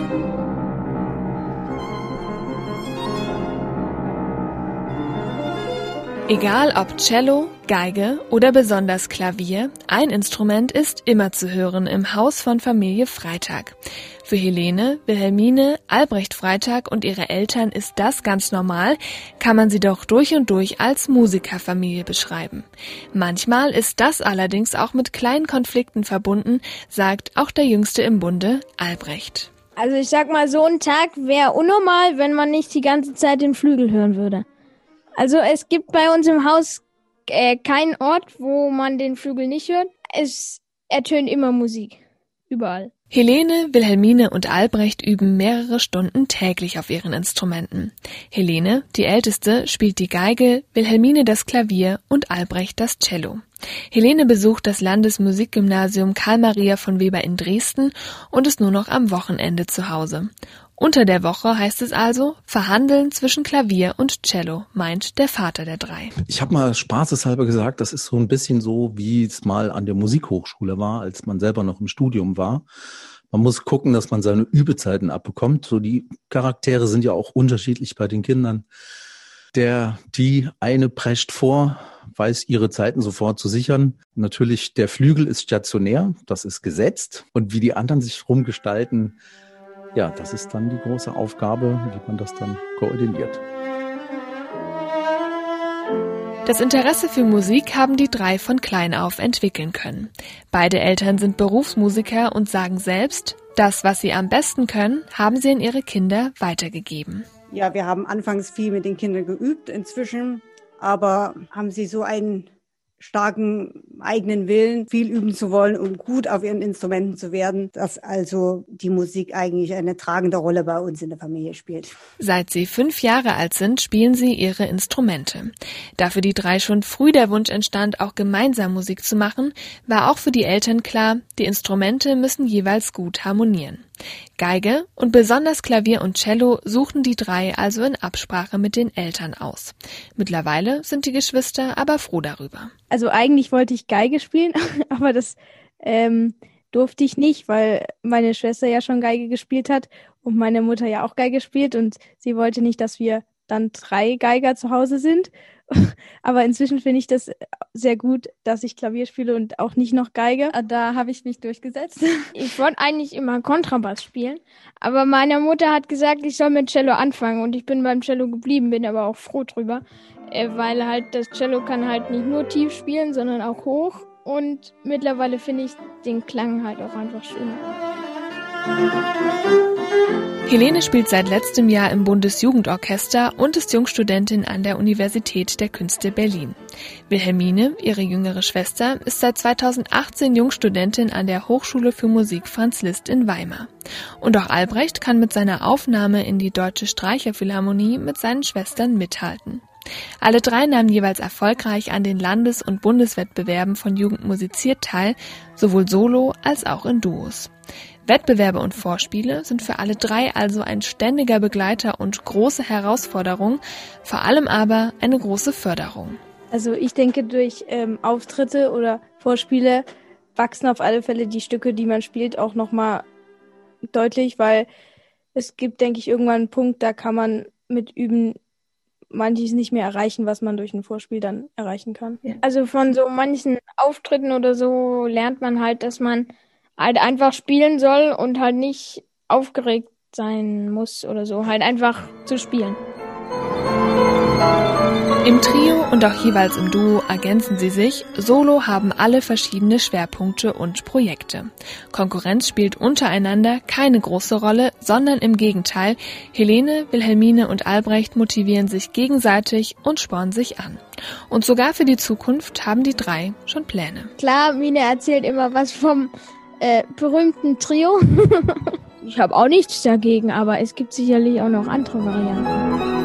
Egal ob Cello, Geige oder besonders Klavier, ein Instrument ist immer zu hören im Haus von Familie Freitag. Für Helene, Wilhelmine, Albrecht Freitag und ihre Eltern ist das ganz normal, kann man sie doch durch und durch als Musikerfamilie beschreiben. Manchmal ist das allerdings auch mit kleinen Konflikten verbunden, sagt auch der Jüngste im Bunde, Albrecht. Also ich sag mal, so ein Tag wäre unnormal, wenn man nicht die ganze Zeit den Flügel hören würde. Also es gibt bei uns im Haus keinen Ort, wo man den Flügel nicht hört. Es ertönt immer Musik, überall. Helene, Wilhelmine und Albrecht üben mehrere Stunden täglich auf ihren Instrumenten. Helene, die Älteste, spielt die Geige, Wilhelmine das Klavier und Albrecht das Cello. Helene besucht das Landesmusikgymnasium Karl Maria von Weber in Dresden und ist nur noch am Wochenende zu Hause. Unter der Woche heißt es also, verhandeln zwischen Klavier und Cello, meint der Vater der drei. Ich habe mal spaßeshalber gesagt, das ist so ein bisschen so, wie es mal an der Musikhochschule war, als man selber noch im Studium war. Man muss gucken, dass man seine Übezeiten abbekommt. So, die Charaktere sind ja auch unterschiedlich bei den Kindern. Die eine prescht vor, weiß ihre Zeiten sofort zu sichern. Natürlich, der Flügel ist stationär, das ist gesetzt. Und wie die anderen sich rumgestalten, ja, das ist dann die große Aufgabe, wie man das dann koordiniert. Das Interesse für Musik haben die drei von klein auf entwickeln können. Beide Eltern sind Berufsmusiker und sagen selbst, das, was sie am besten können, haben sie in ihre Kinder weitergegeben. Ja, wir haben anfangs viel mit den Kindern geübt, inzwischen aber haben sie so einen starken eigenen Willen, viel üben zu wollen, um gut auf ihren Instrumenten zu werden, dass also die Musik eigentlich eine tragende Rolle bei uns in der Familie spielt. Seit sie 5 Jahre alt sind, spielen sie ihre Instrumente. Da für die drei schon früh der Wunsch entstand, auch gemeinsam Musik zu machen, war auch für die Eltern klar, die Instrumente müssen jeweils gut harmonieren. Geige und besonders Klavier und Cello suchten die drei also in Absprache mit den Eltern aus. Mittlerweile sind die Geschwister aber froh darüber. Also eigentlich wollte ich Geige spielen, aber das durfte ich nicht, weil meine Schwester ja schon Geige gespielt hat und meine Mutter ja auch Geige spielt und sie wollte nicht, dass wir dann 3 Geiger zu Hause sind. Aber inzwischen finde ich das sehr gut, dass ich Klavier spiele und auch nicht noch Geige. Da habe ich mich durchgesetzt. Ich wollte eigentlich immer Kontrabass spielen, aber meine Mutter hat gesagt, ich soll mit Cello anfangen und ich bin beim Cello geblieben, bin aber auch froh drüber, weil halt das Cello kann halt nicht nur tief spielen, sondern auch hoch und mittlerweile finde ich den Klang halt auch einfach schön. Helene spielt seit letztem Jahr im Bundesjugendorchester und ist Jungstudentin an der Universität der Künste Berlin. Wilhelmine, ihre jüngere Schwester, ist seit 2018 Jungstudentin an der Hochschule für Musik Franz Liszt in Weimar. Und auch Albrecht kann mit seiner Aufnahme in die Deutsche Streicherphilharmonie mit seinen Schwestern mithalten. Alle drei nahmen jeweils erfolgreich an den Landes- und Bundeswettbewerben von Jugend musiziert teil, sowohl solo als auch in Duos. Wettbewerbe und Vorspiele sind für alle drei also ein ständiger Begleiter und große Herausforderung, vor allem aber eine große Förderung. Also ich denke, durch Auftritte oder Vorspiele wachsen auf alle Fälle die Stücke, die man spielt, auch nochmal deutlich, weil es gibt, denke ich, irgendwann einen Punkt, da kann man mit Üben manches nicht mehr erreichen, was man durch ein Vorspiel dann erreichen kann. Ja. Also von so manchen Auftritten oder so lernt man halt, dass man halt einfach spielen soll und halt nicht aufgeregt sein muss oder so, halt einfach zu spielen. Im Trio und auch jeweils im Duo ergänzen sie sich, solo haben alle verschiedene Schwerpunkte und Projekte. Konkurrenz spielt untereinander keine große Rolle, sondern im Gegenteil, Helene, Wilhelmine und Albrecht motivieren sich gegenseitig und spornen sich an. Und sogar für die Zukunft haben die drei schon Pläne. Klar, Mine erzählt immer was vom berühmten Trio. Ich habe auch nichts dagegen, aber es gibt sicherlich auch noch andere Varianten.